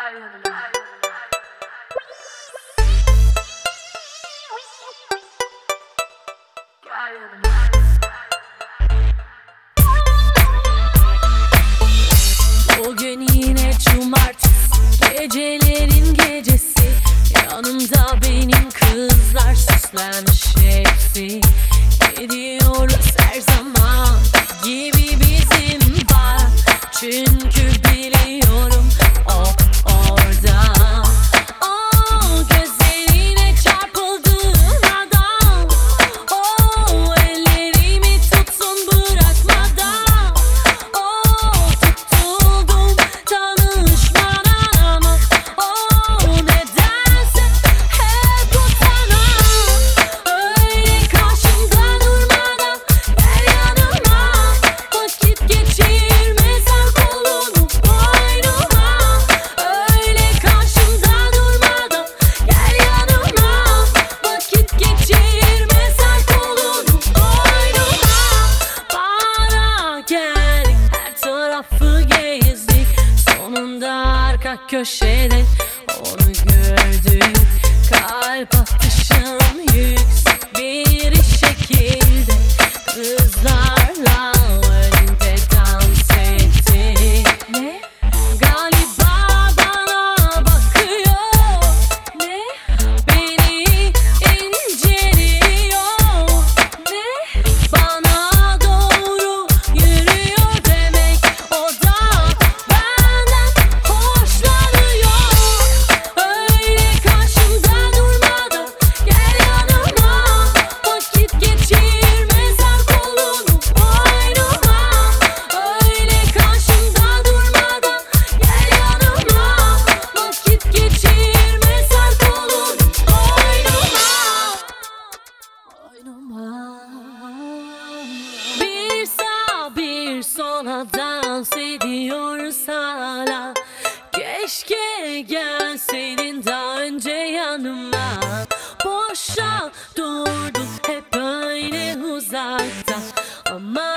Bugün yine cumartesi, gecelerin gecesi. Yanımda benim kızlar süslenmiş hepsi. Gidiyoruz her zaman gibi bizim var. Çünkü biliyorum o orada. O gözlerine çarpıldığım adam, o ellerimi tutsun bırakmadan. O tutuldum tanışmadan ama o nedense hep utanan. Öyle karşımda durmadan gel yanıma, vakit geçirmesen kolunu boynuma. Öyle karşımda durmadan gel yanıma, vakit geçirmesen kolunu boynuma. Bana gel, her tarafı gezdik, sonunda arka köşede onu gördük. Kalp atışım yüksek bir şekilde kızlarla önünde dans etti. Ne? Galiba bana bakıyor. Ne? Beni inceliyor. Ne? Bana doğru yürüyor demek, o da benden hoşlanıyor. Öyle karşımda durmadan gel yanıma, vakit geçirmesen kolunu boynuma. Öyle karşımda durmadan gel yanıma, vakit geçirmesen kolunu boynuma. Bir sağ bir sola dans ediyoruz hala. Keşke gelseydin daha önce yanıma. Boşa durduk hep öyle uzakta ama